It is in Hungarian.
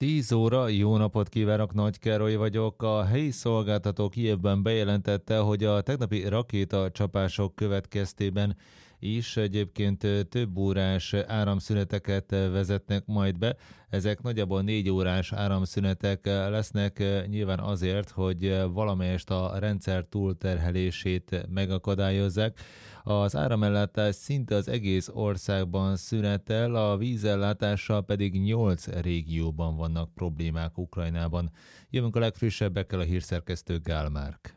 10 óra, jó napot kívánok, Nagy Károly vagyok. A helyi szolgáltató Kijevben bejelentette, hogy a tegnapi rakétacsapások következtében is egyébként több órás áramszüneteket vezetnek majd be. Ezek nagyjából 4 órás áramszünetek lesznek, nyilván azért, hogy valamelyest a rendszer túlterhelését megakadályozzák. Az áramellátás szinte az egész országban szünetel, a vízellátással pedig 8 régióban vannak problémák Ukrajnában. Jövünk a legfrissebbekkel, a hírszerkesztő Gál Márk.